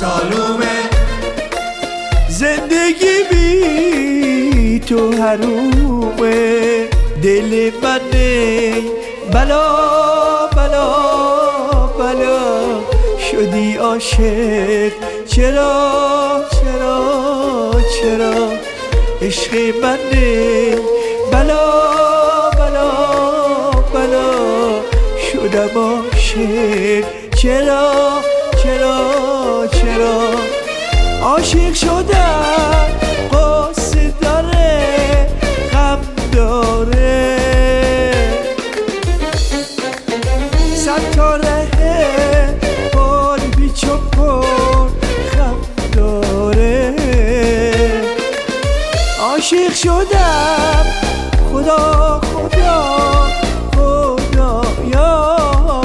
سالومه. زندگی بی تو حرومه، دل منه بلا بلا بلا شدی عاشق. چرا چرا چرا عشق منه بلا بلا بلا شدم عاشق. چرا چرا چرا عاشق شدم؟ قصه داره غم داره، صد تا ره پر پیچ و پر غم داره. عاشق شدم خدا خدا خدایا،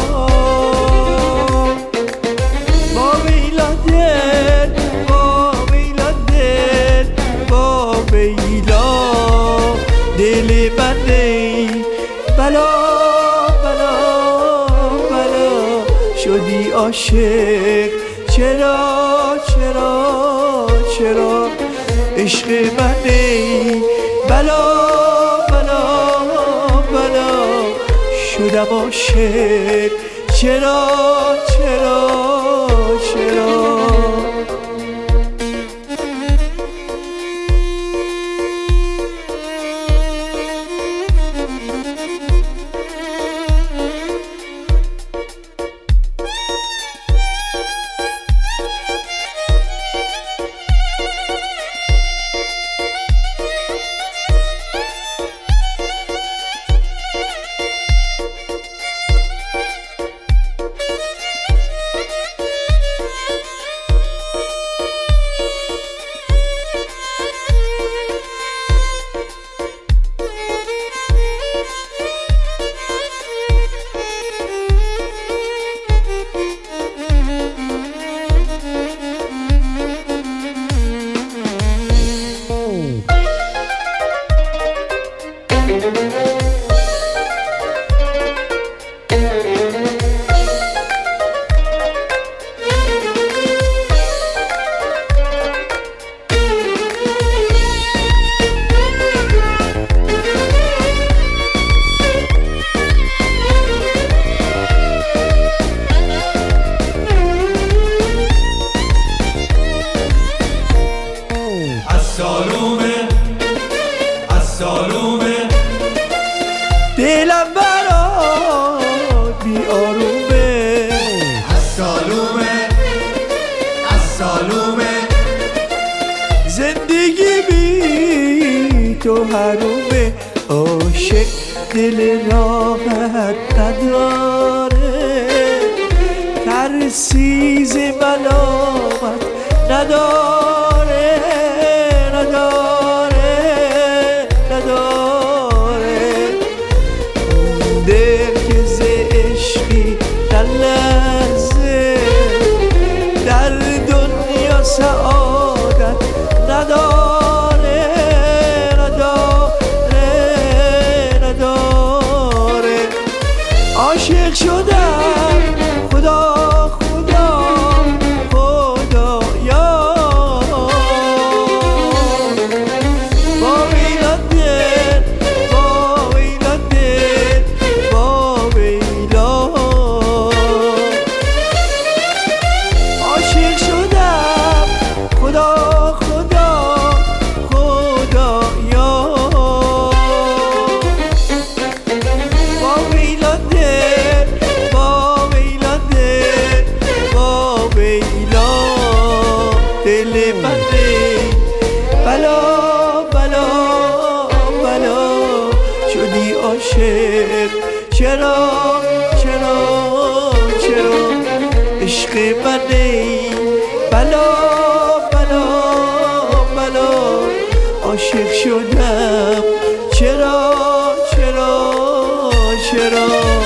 با ویلا دل با ویلا دل با ویلا دل منه بلا بلا بلا شدی عاشق. چرا چرا چرا عشق منه بلا بلا بلا شدم عاشق. چرا چرا چرا دلم برات بی آرومه. السالومه السالومه. زندگی بی تو حرومه. عاشق دل راحت نداره، ترسیز ملامت نداره نداره نداره. دل که ز عشقی در لحظه در دنیا سعادت نداره نداره نداره. عاشق شدم خدا خدا خدایا، با ویلا دل با ویلا دل با ویلا عاشق شدم خدا خدا خدایا، با ویلا دل با ویلا دل با ویلا دل منه بلا بلا بلا شدی عاشق. چرا چرا چرا عشق منه بلا بلا بلا عاشق شدم. چرا چرا چرا